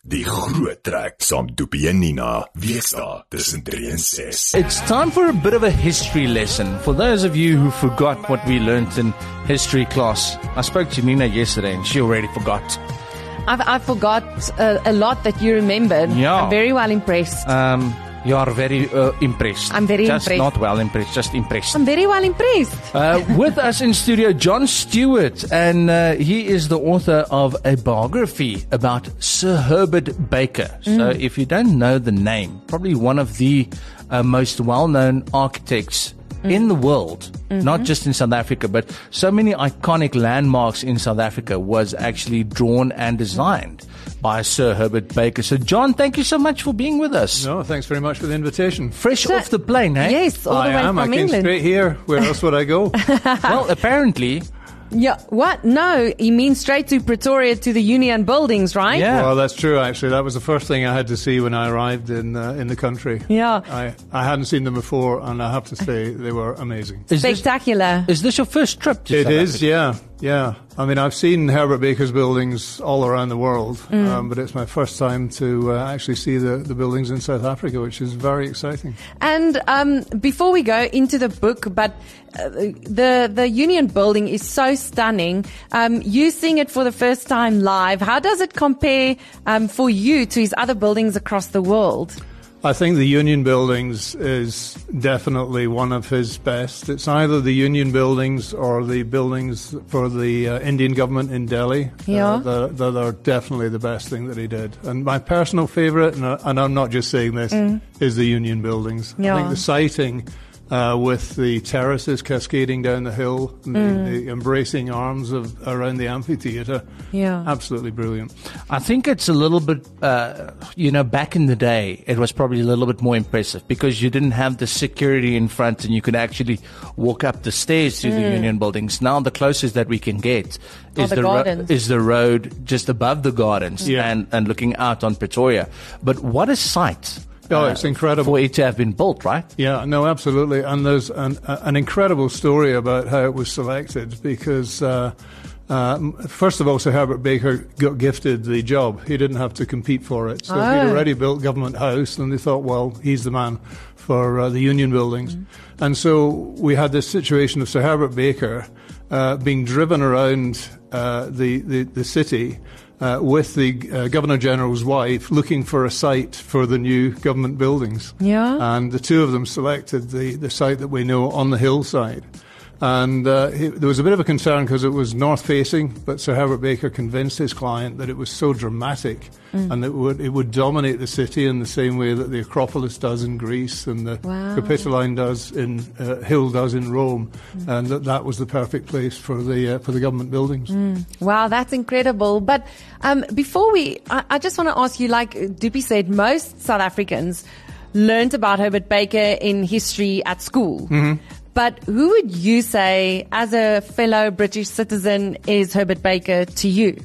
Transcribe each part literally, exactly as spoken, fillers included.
Die Groot Trek saam Doopie en Nina, weekdae tussen drie en six. It's time for a bit of a history lesson. For those of you who forgot what we learnt in history class, I spoke to Nina yesterday and she already forgot. I've, I forgot uh, a lot that you remembered. Yeah. I'm very well impressed. Um, you are very uh, impressed. I'm very just impressed. Just not well impressed, just impressed. I'm very well impressed. Uh, with us in studio, John Stewart, and uh, he is the author of a biography about Sir Herbert Baker. Mm. So if you don't know the name, probably one of the uh, most well-known architects mm. in the world, mm-hmm. not just in South Africa, but so many iconic landmarks in South Africa was actually drawn and designed by Sir Herbert Baker. So, John, thank you so much for being with us. No, thanks very much for the invitation. Fresh So, off the plane, eh? Yes, all I the way am. from I came England. straight here. Where else would I go? Well, apparently, Yeah, what? No, he means straight to Pretoria to the Union buildings, right? yeah. Well, that's true. Actually, that was the first thing I had to see when I arrived in uh, in the country. Yeah. I I hadn't seen them before, and I have to say they were amazing. Is this, Spectacular. is this your first trip to It South is, Africa? yeah, yeah. I mean, I've seen Herbert Baker's buildings all around the world, Mm. um, but it's my first time to uh, actually see the, the buildings in South Africa, which is very exciting. And um, before we go into the book, but uh, the the Union building is so stunning. Um, you seeing it for the first time live, how does it compare um, for you to his other buildings across the world? I think the Union Buildings is definitely one of his best. It's either the Union Buildings or the buildings for the uh, Indian government in Delhi Yeah. uh, that, that are definitely the best thing that he did. And my personal favourite, and, I- and I'm not just saying this, Mm. is the Union Buildings. Yeah. I think the sighting uh, with the terraces cascading down the hill, and Mm. the, the embracing arms of around the amphitheatre, Yeah. absolutely brilliant. I think it's a little bit, uh, you know, back in the day, it was probably a little bit more impressive because you didn't have the security in front and you could actually walk up the stairs to the Union buildings. Now the closest that we can get Are is the the, ro- gardens. is the road just above the gardens Yeah. and, and looking out on Pretoria. But what a sight. Oh, it's incredible. For it to have been built, right? Yeah, no, absolutely. And there's an, an incredible story about how it was selected because, uh, uh, first of all, Sir Herbert Baker got gifted the job. He didn't have to compete for it. So Oh. he'd already built Government House, and they thought, well, he's the man for uh, the Union buildings. Mm. And so we had this situation of Sir Herbert Baker uh, being driven around uh, the, the, the city Uh, with the uh, Governor-General's wife looking for a site for the new government buildings. Yeah. And the two of them selected the, the site that we know on the hillside. And uh, he, there was a bit of a concern because it was north-facing, but Sir Herbert Baker convinced his client that it was so dramatic Mm. and it would, it would dominate the city in the same way that the Acropolis does in Greece and the Wow. Capitoline does in uh, Hill does in Rome, Mm. and that that was the perfect place for the uh, for the government buildings. Wow, that's incredible. But um, before we, I, I just want to ask you, like Doopie said, most South Africans learnt about Herbert Baker in history at school. Mm-hmm. But who would you say, as a fellow British citizen, is Herbert Baker to you?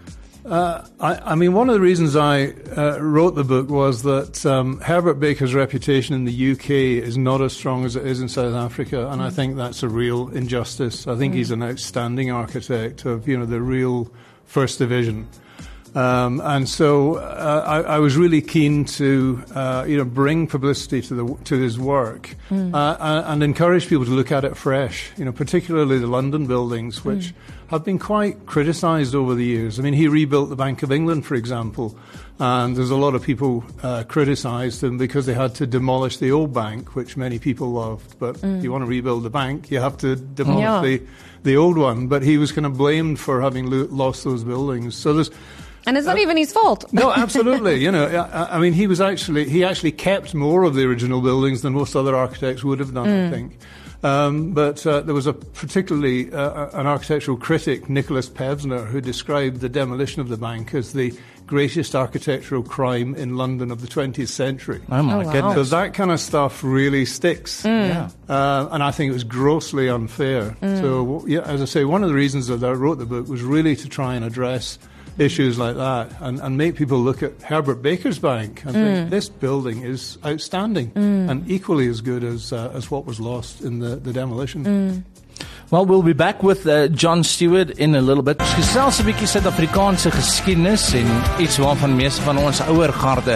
Uh, I, I mean, one of the reasons I uh, wrote the book was that um, Herbert Baker's reputation in the U K is not as strong as it is in South Africa, and I think that's a real injustice. I think he's an outstanding architect of, you know, the real First Division. Um, and so uh, I, I was really keen to, uh, you know, bring publicity to the to his work Mm. uh, and, and encourage people to look at it fresh. You know, particularly the London buildings, which Mm. have been quite criticised over the years. I mean, he rebuilt the Bank of England, for example, and there's a lot of people uh, criticised him because they had to demolish the old bank, which many people loved. But if you want to rebuild the bank, you have to demolish Yeah. the the old one. But he was kind of blamed for having lo- lost those buildings. So there's. And it's not even his fault. No, absolutely. You know, I, I mean, he was actually he actually kept more of the original buildings than most other architects would have done, I think. Um, but uh, there was a particularly uh, an architectural critic, Nicholas Pevsner, who described the demolition of the bank as the greatest architectural crime in London of the twentieth century. Oh, my Oh, wow. goodness. So that kind of stuff really sticks. Yeah. Uh, and I think it was grossly unfair. So, yeah, as I say, one of the reasons that I wrote the book was really to try and address issues like that and, and make people look at Herbert Baker's bank and think this building is outstanding and equally as good as uh, as what was lost in the, the demolition. Well, we'll be back with uh, John Stewart in a little bit. Ons gesels 'n bietjie Suid-Afrikaanse geskiedenis en iets waarvan meeste van ons ouer garde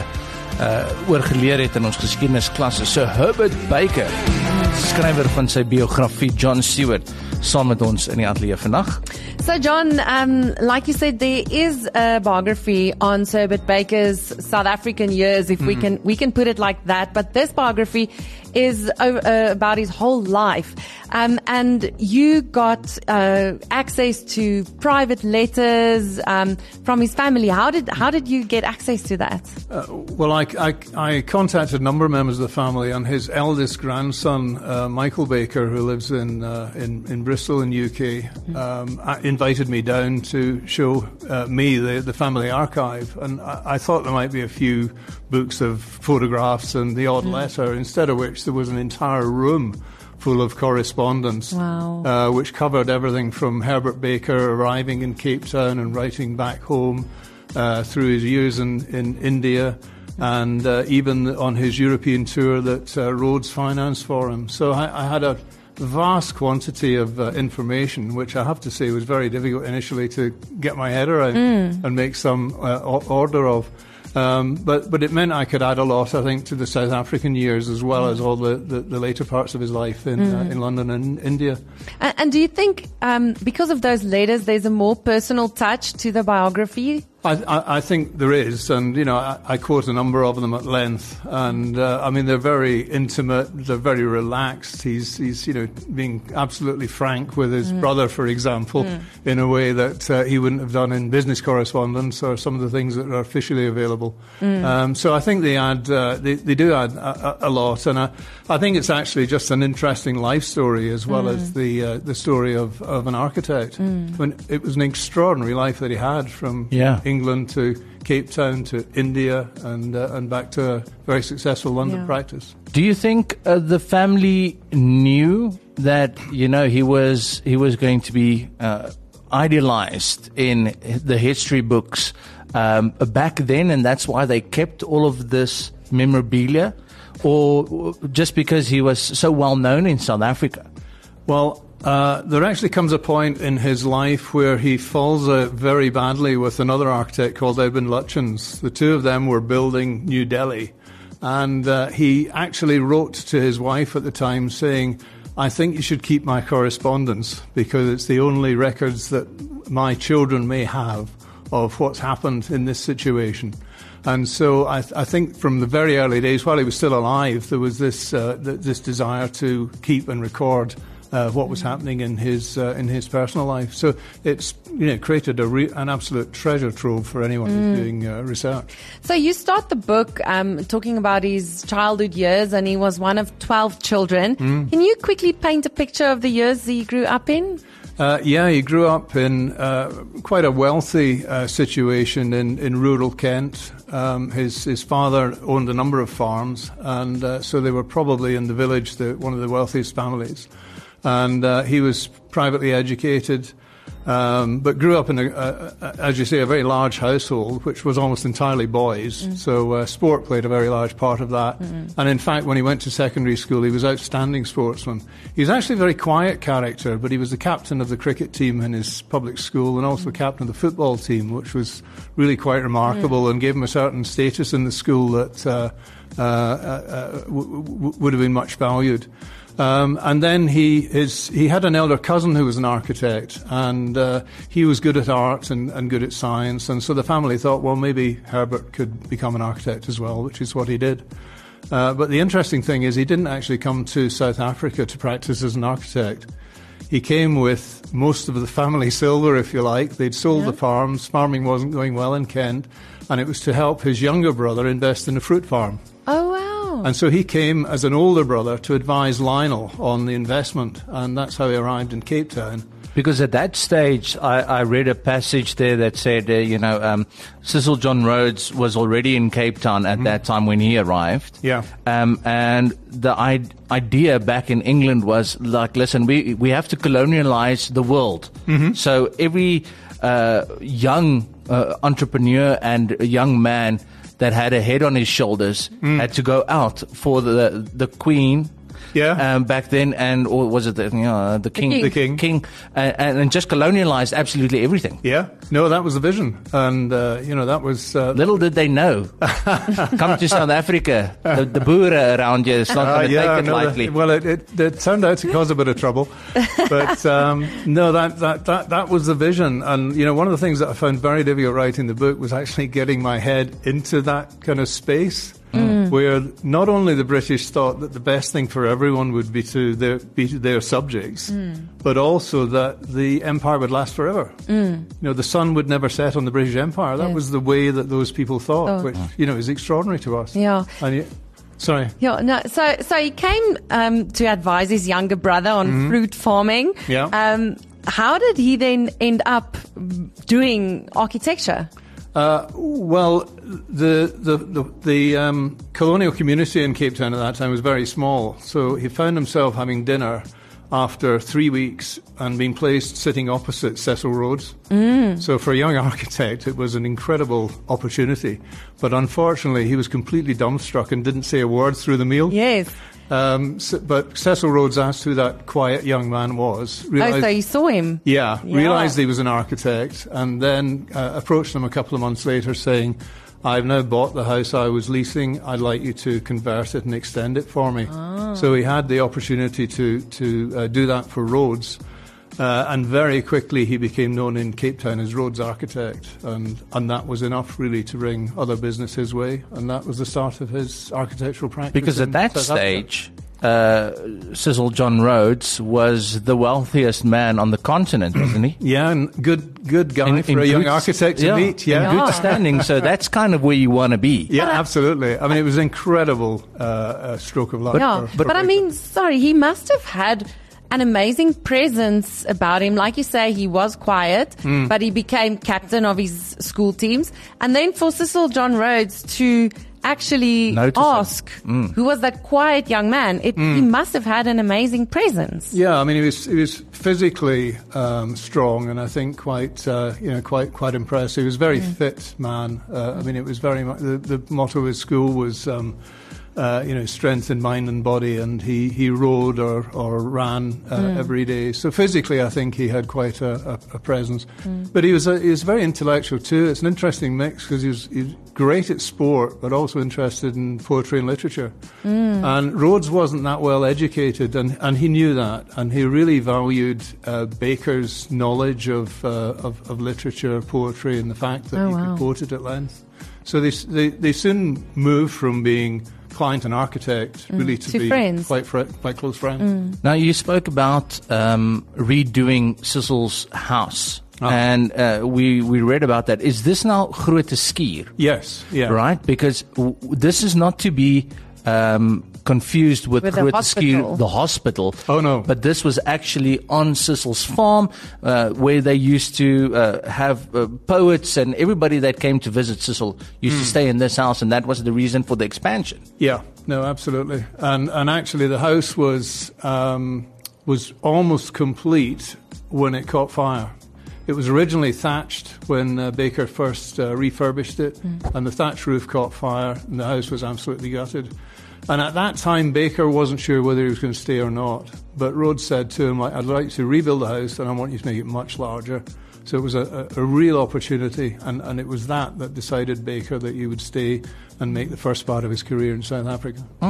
uh, oorgeleer het in ons geskiedenisklasse. So Herbert Baker, skrywer van sy biografie John Stewart, saam met ons in die ateljee vandag. So John, um, like you said, there is a biography on Sir Herbert Baker's South African years, if mm. we can we can put it like that. But this biography is uh, about his whole life. Um, and you got uh, access to private letters um, from his family. How did how did you get access to that? Uh, well, I, I, I contacted a number of members of the family, and his eldest grandson, uh, Michael Baker, who lives in uh, in, in Bristol in U K, um, invited me down to show uh, me the, the family archive, and I, I thought there might be a few books of photographs and the odd mm. letter, instead of which there was an entire room full of correspondence, wow. uh, which covered everything from Herbert Baker arriving in Cape Town and writing back home uh, through his years in, in India, and uh, even on his European tour that uh, Rhodes financed for him. So I, I had a vast quantity of uh, information, which I have to say was very difficult initially to get my head around mm. and make some uh, order of. Um, but, but it meant I could add a lot, I think, to the South African years, as well mm. as all the, the, the later parts of his life in, mm. uh, in London and India. And, and do you think, um, because of those letters, there's a more personal touch to the biography? I, I, I think there is, and you know, I, I quote a number of them at length, and uh, I mean they're very intimate, they're very relaxed. He's, he's you know, being absolutely frank with his mm. brother, for example, mm. in a way that uh, he wouldn't have done in business correspondence or some of the things that are officially available. Mm. Um, so I think they add, uh, they, they do add a, a lot, and I, I think it's actually just an interesting life story as well mm. as the uh, the story of, of an architect. Mm. When it was an extraordinary life that he had, from yeah. England to Cape Town to India and uh, and back to a very successful London yeah. practice. Do you think uh, the family knew that, you know, he was he was going to be uh, idealized in the history books um, back then, and that's why they kept all of this memorabilia, or just because he was so well known in South Africa? Well, Uh, there actually comes a point in his life where he falls out very badly with another architect called Edwin Lutyens. The two of them were building New Delhi, and uh, he actually wrote to his wife at the time saying, I think you should keep my correspondence, because it's the only records that my children may have of what's happened in this situation. And so I, th- I think from the very early days, while he was still alive, there was this uh, th- this desire to keep and record Uh, what was happening in his uh, in his personal life. So it's, you know, created a re- an absolute treasure trove for anyone mm. who's doing uh, research. So you start the book um, talking about his childhood years, and he was one of twelve children. Mm. Can you quickly paint a picture of the years he grew up in? Uh, yeah, he grew up in uh, quite a wealthy uh, situation in, in rural Kent. Um, his his father owned a number of farms, and uh, so they were probably in the village the, one of the wealthiest families. And uh, he was privately educated, um, but grew up in, a, a, a, as you say, a very large household, which was almost entirely boys. Mm. So uh, sport played a very large part of that. Mm. And in fact, when he went to secondary school, he was an outstanding sportsman. He was actually a very quiet character, but he was the captain of the cricket team in his public school, and also mm. captain of the football team, which was really quite remarkable mm. and gave him a certain status in the school that uh, uh, uh, w- w- would have been much valued. Um, and then he his, he had an elder cousin who was an architect, and uh, he was good at art and, and good at science, and so the family thought, well, maybe Herbert could become an architect as well, which is what he did. Uh, but the interesting thing is he didn't actually come to South Africa to practice as an architect. He came with most of the family silver, if you like. They'd sold yeah. the farms, farming wasn't going well in Kent, and it was to help his younger brother invest in a fruit farm. Oh, wow. And so he came as an older brother to advise Lionel on the investment, and that's how he arrived in Cape Town. Because at that stage, I, I read a passage there that said, uh, you know, um, Cecil John Rhodes was already in Cape Town at mm-hmm. that time when he arrived. Yeah. Um, and the I- idea back in England was like, listen, we we have to colonialize the world. Mm-hmm. So every uh, young uh, entrepreneur and young man that had a head on his shoulders mm. had to go out for the the Queen Yeah. um, back then, and or was it the, you know, the king, king. The king. king, uh, and, and just colonialized absolutely everything. Yeah, no, that was the vision, and uh, you know that was. Uh, Little did they know, come to South Africa, the, the boere around you, it's not Uh, going to yeah, take it no, lightly. that, well, it, it, it turned out to cause a bit of trouble, but um, no, that, that that that was the vision. And you know, one of the things that I found very difficult writing the book was actually getting my head into that kind of space, mm. where not only the British thought that the best thing for everyone would be to their, be to their subjects, mm. but also that the empire would last forever. Mm. You know, the sun would never set on the British Empire. That yes. was the way that those people thought, oh. which you know is extraordinary to us. Yeah. And you, Sorry. Yeah, no. So, so he came um, to advise his younger brother on mm-hmm. fruit farming. Yeah. Um, how did he then end up doing architecture? Uh, well, the the the, the um, colonial community in Cape Town at that time was very small, so he found himself having dinner after three weeks and being placed sitting opposite Cecil Rhodes. Mm. So for a young architect, it was an incredible opportunity. But unfortunately, he was completely dumbstruck and didn't say a word through the meal. Yes. Um, so, but Cecil Rhodes asked who that quiet young man was. Realized, oh, so you saw him? Yeah, yeah. realised he was an architect, and then uh, approached him a couple of months later saying, I've now bought the house I was leasing. I'd like you to convert it and extend it for me. Oh. So he had the opportunity to, to uh, do that for Rhodes. Uh, and very quickly he became known in Cape Town as Rhodes Architect, and, and that was enough really to bring other business his way, and that was the start of his architectural practice. Because at that South stage, uh, Cecil John Rhodes was the wealthiest man on the continent, wasn't he? Yeah, and good good guy in, for in a young good, architect to yeah, meet. Yeah, in good standing. So that's kind of where you want to be. Yeah, absolutely. I mean, it was an incredible uh, uh, stroke of luck. But, yeah, for, but, for but I mean, sorry, he must have had an amazing presence about him. Like you say, he was quiet, mm. but he became captain of his school teams. And then for Cecil John Rhodes to actually Notice ask mm. who was that quiet young man, it, mm. he must have had an amazing presence. Yeah, I mean, he was he was physically um, strong, and I think quite uh, you know quite quite impressive. He was a very mm. fit man. Uh, I mean, it was very much the, the motto of his school was. Um, Uh, you know, strength in mind and body, and he, he rode or, or ran uh, mm. every day. So physically, I think he had quite a, a, a presence. Mm. But he was a, he was very intellectual too. It's an interesting mix because he was, he was great at sport, but also interested in poetry and literature. Mm. And Rhodes wasn't that well educated, and, and he knew that. And he really valued uh, Baker's knowledge of, uh, of of literature, poetry, and the fact that oh, he wow. could quote it at length. So they they, they soon moved from being client and architect really mm. to, to be friends. quite fr- quite close friends. Mm. Now, you spoke about um, redoing Cecil's house. Oh. And uh, we we read about that. Is this now Grote Schuur? Yes, yeah. Right? Because w- this is not to be um, confused with, with Grote the Schuur, hospital. the hospital. Oh, no. But this was actually on Cecil's farm uh, where they used to uh, have uh, poets, and everybody that came to visit Cecil used mm. to stay in this house, and that was the reason for the expansion. Yeah, no, absolutely. And and actually the house was um, was almost complete when it caught fire. It was originally thatched when uh, Baker first uh, refurbished it, mm. and the thatch roof caught fire, and the house was absolutely gutted. And at that time, Baker wasn't sure whether he was going to stay or not. But Rhodes said to him, I'd like to rebuild the house, and I want you to make it much larger. So it was a, a, a real opportunity, and, and it was that that decided Baker that he would stay and make the first part of his career in South Africa. Oh.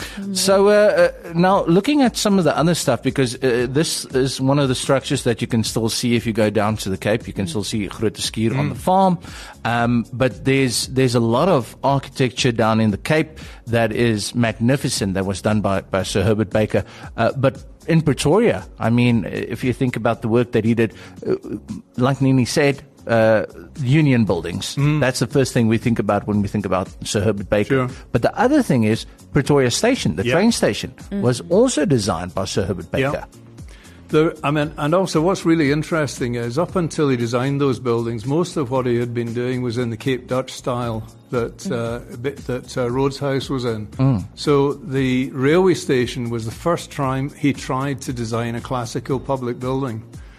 So uh, uh, now looking at some of the other stuff, because uh, this is one of the structures that you can still see if you go down to the Cape. You can still see Grote Schuur mm. on the farm, um, but there's there's a lot of architecture down in the Cape that is magnificent. That was done by, by Sir Herbert Baker, uh, but in Pretoria, I mean, if you think about the work that he did, uh, like Nini said. Uh, union buildings. Mm. That's the first thing we think about when we think about Sir Herbert Baker. Sure. But the other thing is Pretoria Station, the yep. train station, mm. was also designed by Sir Herbert Baker. Yep. The, I mean, and also what's really interesting is up until he designed those buildings, most of what he had been doing was in the Cape Dutch style that mm. uh, bit that uh, Rhodes House was in. Mm. So the railway station was the first time he tried to design a classical public building.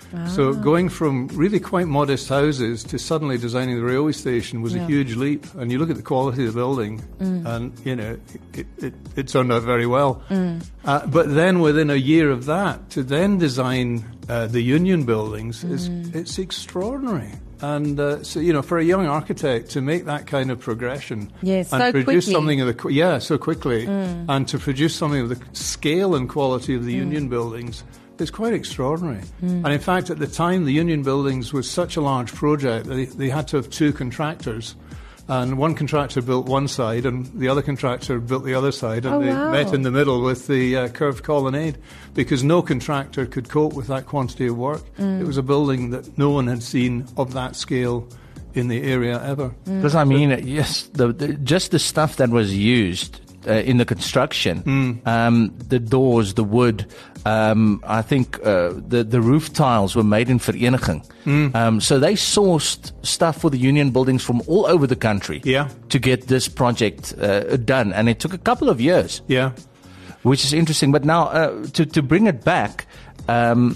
So going from really quite modest houses to suddenly designing the railway station was Yeah. a huge leap. And you look at the quality of the building, Mm. and you know it, it, it turned out very well. Mm. Uh, but then within a year of that, to then design uh, the Union buildings is Mm. it's extraordinary. And uh, so, you know, for a young architect to make that kind of progression Yes, and so produce quickly. something of the qu- yeah, so quickly, and to produce something of the scale and quality of the Union buildings is quite extraordinary. And in fact, at the time, the Union buildings was such a large project that they, they had to have two contractors. And one contractor built one side, and the other contractor built the other side, and Oh, they wow. met in the middle with the uh, curved colonnade, because no contractor could cope with that quantity of work. It was a building that no one had seen of that scale in the area ever. Because I mean, yes, the, the, just the stuff that was used uh, in the construction, Mm. um, the doors, the wood. Um, I think uh, the the roof tiles were made in Vereniging. Mm. Um, so they sourced stuff for the Union buildings from all over the country Yeah. to get this project uh, done, and it took a couple of years, Yeah. which is interesting. But now uh, to to bring it back um,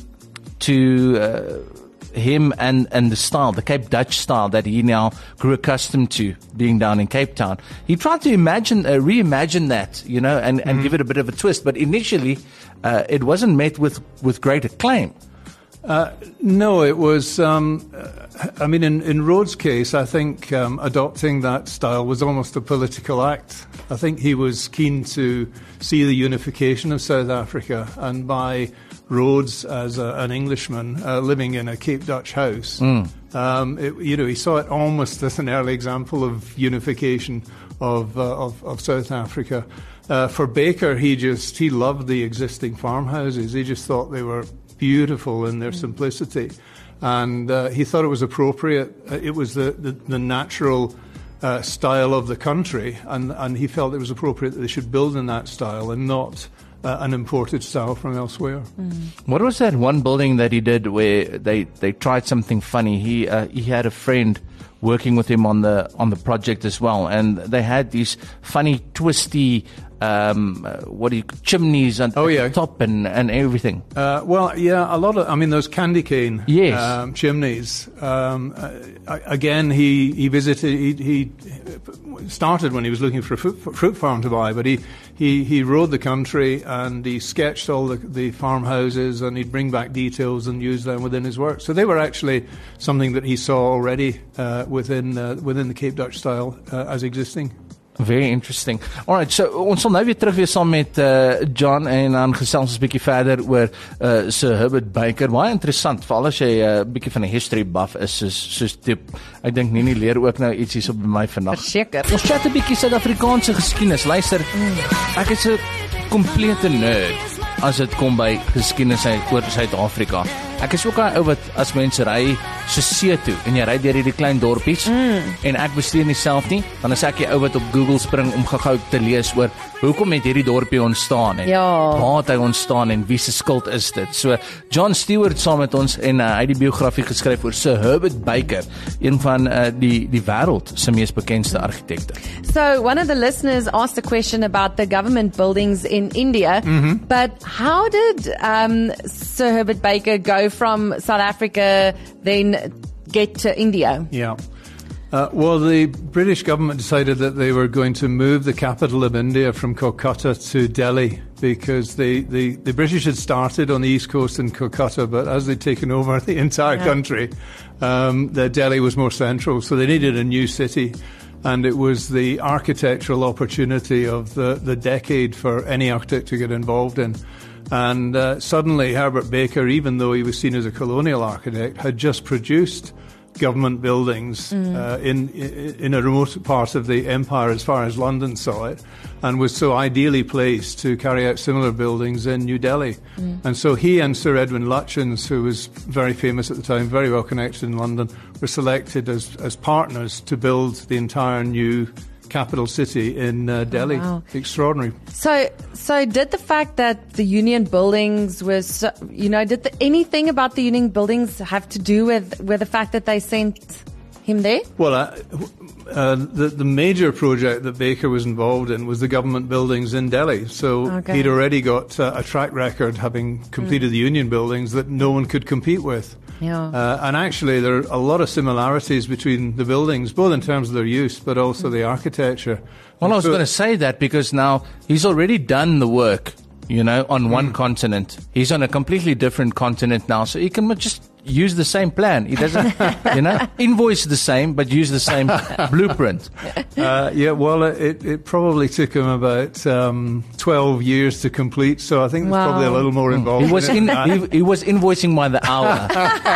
to uh, him and, and the style, the Cape Dutch style that he now grew accustomed to being down in Cape Town. He tried to imagine, uh, reimagine that, you know, and, and give it a bit of a twist. But initially, uh, it wasn't met with, with great acclaim. Uh, no, it was. Um, uh, I mean, in, in Rhodes' case, I think um, adopting that style was almost a political act. I think he was keen to see the unification of South Africa, and by Rhodes, as a, an Englishman uh, living in a Cape Dutch house, Mm. um, it, you know, he saw it almost as an early example of unification of uh, of, of South Africa. Uh, for Baker, he just he loved the existing farmhouses. He just thought they were beautiful in their simplicity, and uh, he thought it was appropriate. Uh, it was the the, the natural uh, style of the country, and and he felt it was appropriate that they should build in that style and not uh, an imported style from elsewhere. What was that one building that he did where they, they tried something funny? He uh, he had a friend working with him on the on the project as well, and they had these funny, twisty, um, uh, what do you chimneys on Oh, at yeah. the top and, and everything. Uh, well, yeah, a lot of, I mean, those candy cane Yes. um, chimneys. Um, uh, again, he, he visited, he, he started when he was looking for a fruit, fruit farm to buy, but he, he, he rode the country and he sketched all the, the farmhouses, and he'd bring back details and use them within his work. So they were actually something that he saw already uh, within, uh, within the Cape Dutch style uh, as existing. Very interesting. Alright, so ons sal nou weer terug wees saam met uh, John en dan gesels ons bietjie verder oor uh, Sir Herbert Baker. Baie interessant, veral as jy 'n uh, bietjie van 'n history buff is, soos soos diep. Ek dink Nini leer ook nou iets hier so by my vandag. Verseker. Ons chat 'n bietjie Suid-Afrikaanse geskiedenis. Luister, ek is 'n komplete nerd as dit kom by geskiedenis oor Suid-Afrika. Ek is ook 'n ou wat as mense ry so see toe en jy ry deur hierdie klein dorpies mm. en ek bestuur nie self nie, dan is ek die ou wat op Google spring om gou-gou te lees oor hoekom het hierdie dorpie ontstaan en Ja. waar het hy ontstaan en wie se skuld is dit. So John Stewart saam met ons en uh, hy het die biografie geskryf oor Sir Herbert Baker, een van uh, die die wêreld se mees bekendste argitekte. So one of the listeners asked a question about the government buildings in India, Mm-hmm. but how did um, Sir Herbert Baker go from South Africa then get to India? Yeah. Uh, well, the British government decided that they were going to move the capital of India from Kolkata to Delhi, because the, the, the British had started on the east coast in Kolkata, but as they'd taken over the entire Yeah. country, um, the Delhi was more central, so they needed a new city. And it was the architectural opportunity of the, the decade for any architect to get involved in. And uh, suddenly Herbert Baker, even though he was seen as a colonial architect, had just produced government buildings uh, in in a remote part of the empire as far as London saw it, and was so ideally placed to carry out similar buildings in New Delhi. And so he and Sir Edwin Lutyens, who was very famous at the time, very well connected in London, were selected as, as partners to build the entire new capital city in uh, Delhi. wow. Extraordinary. So, so did the fact that the Union buildings was, so- you know, did the, anything about the Union buildings have to do with with the fact that they sent him there? Well, uh, uh, the, the major project that Baker was involved in was the government buildings in Delhi. So Okay. he'd already got uh, a track record, having completed the union buildings, that no one could compete with. Yeah. Uh, and actually, there are a lot of similarities between the buildings, both in terms of their use, but also the architecture. Well, I was So- going to say that because now he's already done the work, you know, on one continent. He's on a completely different continent now, so he can just use the same plan. He doesn't, you know, invoice the same, but use the same blueprint. Uh, yeah, well, it, it probably took him about um, twelve years to complete, so I think there's Wow. probably a little more involved. He was in in, it. he, he was invoicing by the hour.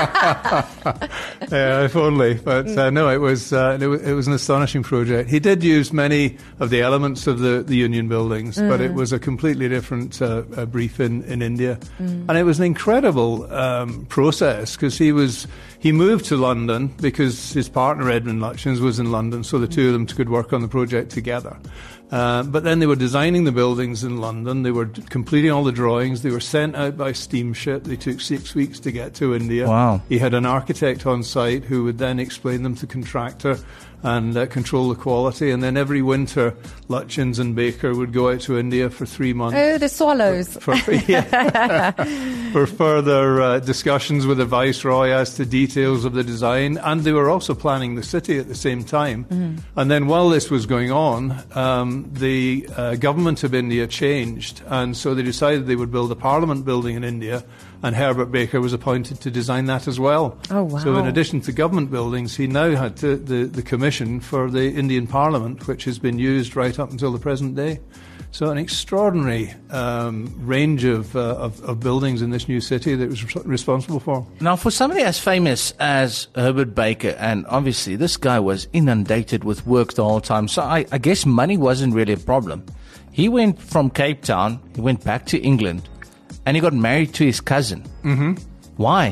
Yeah, if only. But uh, no, it was, uh, it was it was an astonishing project. He did use many of the elements of the, the union buildings, but it was a completely different uh, uh, brief in, in India. And it was an incredible um, process, because he was he moved to London because his partner Edmund Lutyens was in London, so the two of them could work on the project together. Uh, but then they were designing the buildings in London. They were d- completing all the drawings. They were sent out by steamship. They took six weeks to get to India. Wow. He had an architect on site who would then explain them to contractor and uh, control the quality. And then every winter, Lutyens and Baker would go out to India for three months. Oh, the swallows. For, yeah, for further uh, discussions with the Viceroy as to details of the design. And they were also planning the city at the same time. Mm. And then while this was going on, um, the uh, government of India changed. And so they decided they would build a parliament building in India. And Herbert Baker was appointed to design that as well. Oh, wow. So in addition to government buildings, he now had to, the, the commission for the Indian Parliament, which has been used right up until the present day. So an extraordinary um, range of, uh, of, of buildings in this new city that it was res- responsible for. Now, for somebody as famous as Herbert Baker, and obviously this guy was inundated with work the whole time, so I, I guess money wasn't really a problem. He went from Cape Town, he went back to England, and he got married to his cousin. Mm-hmm. Why?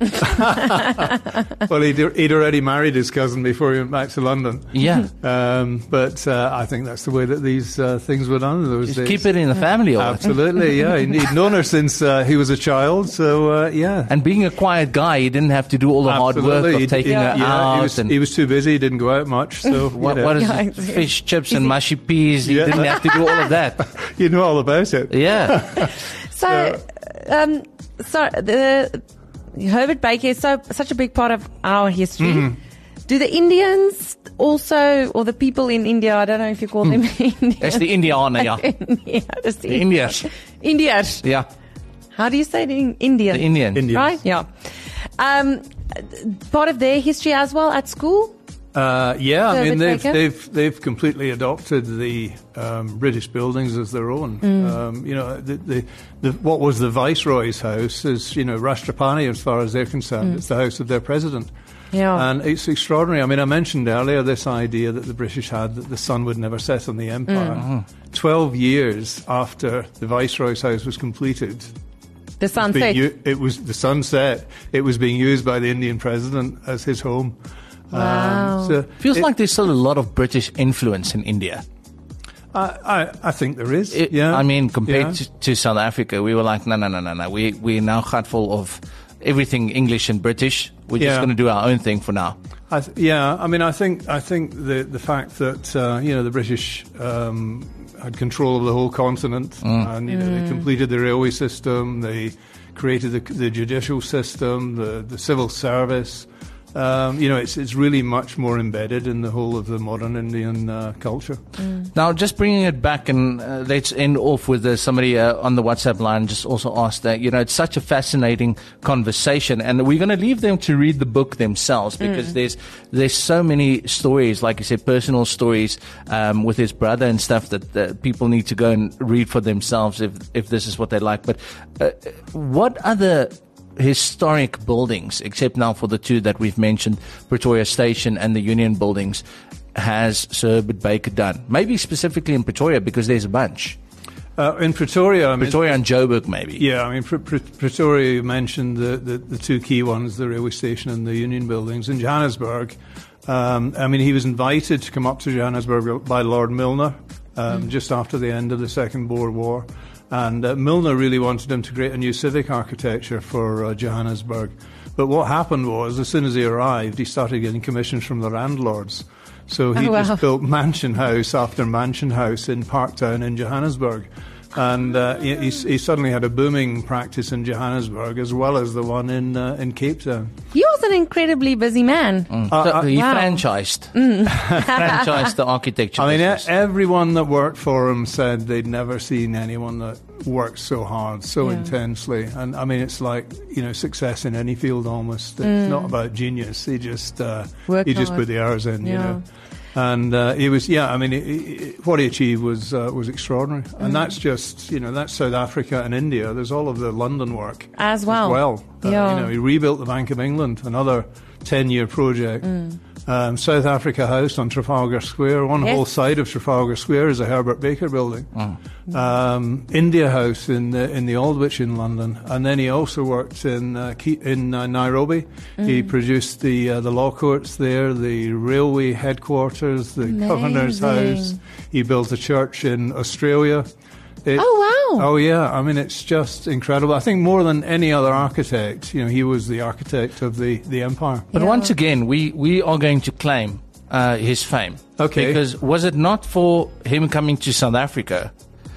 Well, he'd, he'd already married his cousin before he went back to London. Yeah. Um, but uh, I think that's the way that these uh, things were done in those Just days. keep it in the family. Or what? Absolutely, yeah. He'd he'd known her since uh, he was a child, so uh, yeah. And being a quiet guy, he didn't have to do all the hard work Absolutely. of He'd- taking yeah, her yeah, out. He was, and he was too busy. He didn't go out much. So what, you know, what is Yeah, it? exactly. Fish, chips, and mushy peas. He Yeah. didn't have to do all of that. you know all about it. Yeah. So, um, so the Herbert Baker is so such a big part of our history. Mm-hmm. Do the Indians also, or the people in India? I don't know if you call them Indians. That's the Indiana, yeah. yeah, that's the The Indians. Indians. Yeah. How do you say it in Indian? The Indians. Indians. Right? Yeah. Um, part of their history as well at school. Uh, yeah, I Herbert mean they've Baker? they've they've completely adopted the um, British buildings as their own. Mm. Um, you know, the, the, the what was the Viceroy's house is you know Rashtrapani as far as they're concerned. It's the house of their president. Mm. Yeah. And it's extraordinary. I mean, I mentioned earlier this idea that the British had that the sun would never set on the empire. Mm. Twelve years after the Viceroy's house was completed, The being sunset. u- it was the sunset. It was being used by the Indian president as his home. Wow. Um, so Feels it- like there's still a lot of British influence in India. I, I, I think there is. It- yeah. I mean, compared Yeah. to, to South Africa, we were like, no, no, no, no, no. We, we're now cut full of everything English and British. We're just Yeah. going to do our own thing for now. I th- yeah, I mean, I think I think the the fact that uh, you know the British um, had control of the whole continent, and you know they completed the railway system, they created the, the judicial system, the the civil service. Um, you know, it's it's really much more embedded in the whole of the modern Indian uh, culture. Now, just bringing it back, and uh, let's end off with uh, somebody uh, on the WhatsApp line just also asked that, you know, it's such a fascinating conversation, and we're going to leave them to read the book themselves because there's there's so many stories, like you said, personal stories um, with his brother and stuff that, that people need to go and read for themselves if, if this is what they like. But uh, what other historic buildings, except now for the two that we've mentioned, Pretoria Station and the Union buildings, has Sir Herbert Baker done? Maybe specifically in Pretoria, because there's a bunch. Uh, in Pretoria, I mean, Pretoria and Joburg, maybe. yeah, I mean, Pr- Pr- Pretoria, you mentioned the, the, the two key ones, the railway station and the Union buildings. In Johannesburg, um, I mean, he was invited to come up to Johannesburg by Lord Milner um, mm. just after the end of the Second Boer War. And uh, Milner really wanted him to create a new civic architecture for uh, Johannesburg. But what happened was, as soon as he arrived, he started getting commissions from the landlords. So he Oh, wow. just built mansion house after mansion house in Parktown in Johannesburg. And uh, he, he, he suddenly had a booming practice in Johannesburg as well as the one in uh, in Cape Town. He was an incredibly busy man. So uh, he wow. franchised. franchised the architecture I mean, e- business. everyone that worked for him said they'd never seen anyone that worked so hard, so Yeah. intensely. And I mean, it's like, you know, success in any field almost. It's not about genius. He just, uh, Work he just hard. put the hours in, you Yeah. know. And uh, he was, yeah, I mean, he, he, what he achieved was uh, was extraordinary. And that's just, you know, that's South Africa and India. There's all of the London work As well. As well. Uh, Yeah. You know, he rebuilt the Bank of England, another ten-year project. Um, South Africa House on Trafalgar Square. One Yes. whole side of Trafalgar Square is a Herbert Baker building. Um, India House in the, in the Aldwych in London, and then he also worked in uh, Ke- in uh, Nairobi. He produced the uh, the law courts there, the railway headquarters, the Governor's Amazing. House. He built a church in Australia. It- Oh, wow. Oh yeah, I mean it's just incredible. I think more than any other architect, you know, he was the architect of the, the empire. But Yeah. once again, we, we are going to claim uh, his fame. Okay. Because was it not for him coming to South Africa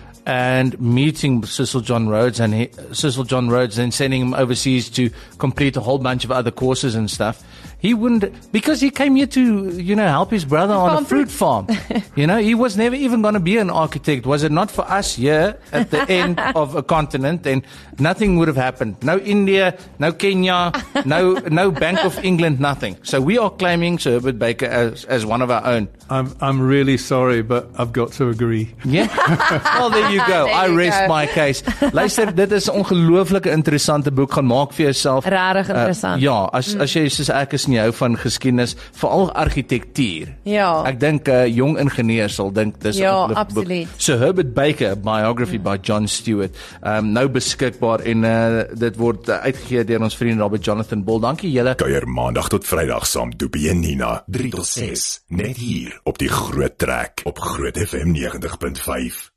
and meeting Cecil John Rhodes and he, Cecil John Rhodes and sending him overseas to complete a whole bunch of other courses and stuff, he wouldn't, because he came here to, you know, help his brother on Farm a fruit farm. You know, he was never even going to be an architect. Was it not for us here at the end of a continent, then nothing would have happened. No India, no Kenya, no no Bank of England, nothing. So we are claiming Sir Herbert Baker as, as one of our own. I'm I'm really sorry, but I've got to agree. Yeah. Well, there you go. There I you rest go. my case. Luister, dit is 'n ongelooflike interessante boek. Gaan maak vir jouself. Rarig interessant. Uh, ja, as as jy soos ek is nie hou van geskiedenis, veral argitektuur. Ja. Ek dink 'n uh, jong ingenieur sal dink dis 'n Ja, ongelooflike boek. absoluut. So Herbert Baker, biography by John Stewart. Um nou beskikbaar en uh, dit word uh, uitgegee deur ons vriend Robert Jonathan Bull. Dankie julle. Kuier maandag tot Vrydag saam Doopie en Nina, drie tot ses, net hier op die Groot Trek op Groot F M ninety point five.